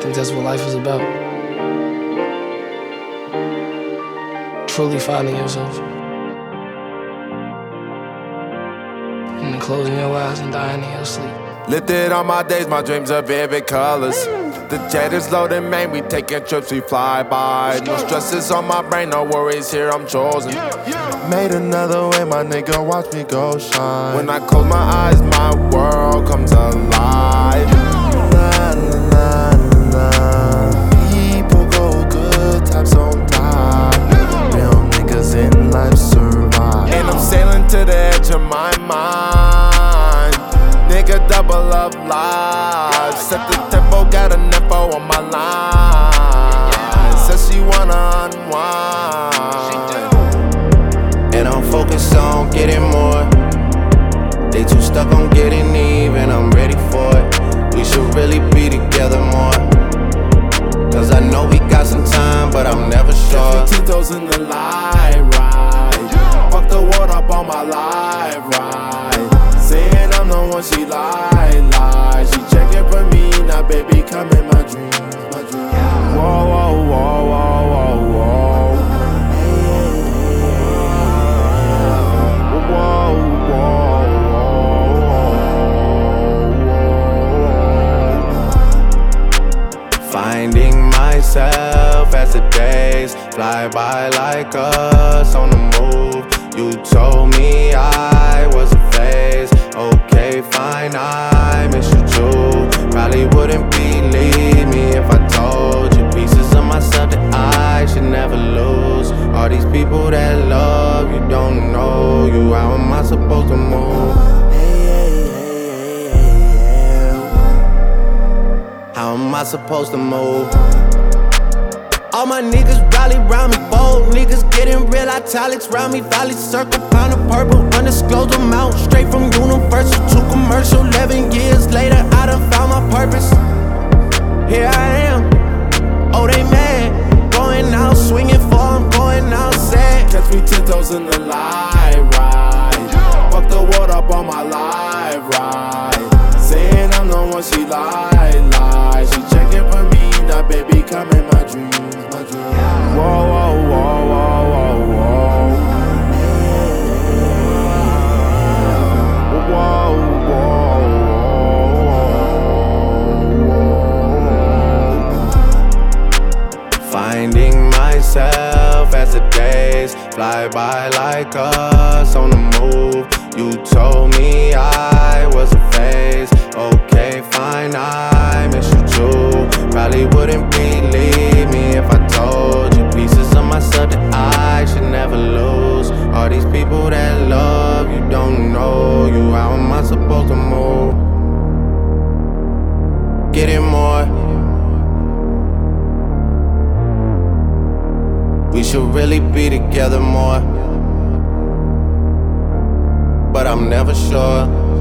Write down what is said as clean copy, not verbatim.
think that's what life is about. Truly finding yourself. And then closing your eyes and dying in your sleep. Lifted on my days, my dreams are vivid colors. The jet is loaded, man, we taking trips, we fly by. No stresses on my brain, no worries here, I'm chosen. Made another way, my nigga, watch me go shine. When I close my eyes, my world comes alive. Nah, nah, nah, nah. People go good, times on top. Real niggas in life survive. And I'm sailing to the edge of my mind. Nigga, double up live. Set the tempo, got an info on my line. Says she wanna unwind. And I'm focused on getting more. They too stuck on getting even, I'm ready for it. We should really be together more. Cause I know we got some time, but I'm never sure. 10 toes in the light ride. Fuck the world up on my live ride. Saying I'm the one she lie. She checking for me, now baby come in my dreams, my dreams. Whoa, whoa, whoa, whoa, whoa, whoa. Whoa, whoa, whoa. Finding myself as the days fly by like us on the move. You told me I was a phase. Okay, fine, I miss you too. Probably wouldn't believe me if I told you pieces of myself that I should never lose. All these people that love you don't know you. How am I supposed to move? How am I supposed to move? All my niggas rally round me, bold niggas getting real italics round me. Valley circle, pound of purple, undisclosed amount. Straight from Universal to commercial. 11 years later, I done found my purpose. Here I am, oh they mad. Going out swinging for, I'm going out sad. Catch me 10 toes in the light ride. Fuck the world up on my live ride. Saying I'm the one she lie. She checking for me, now baby come in my dreams. Whoa, whoa, whoa, whoa, whoa, whoa. Whoa, whoa, whoa. Finding myself as the days fly by like us on the move. You told me I was a phase. Okay, fine, I miss you too. Probably wouldn't believe me if I told you pieces of myself that I should never lose. All these people that love you don't know you. How am I supposed to move? Getting more. We should really be together more. But I'm never sure.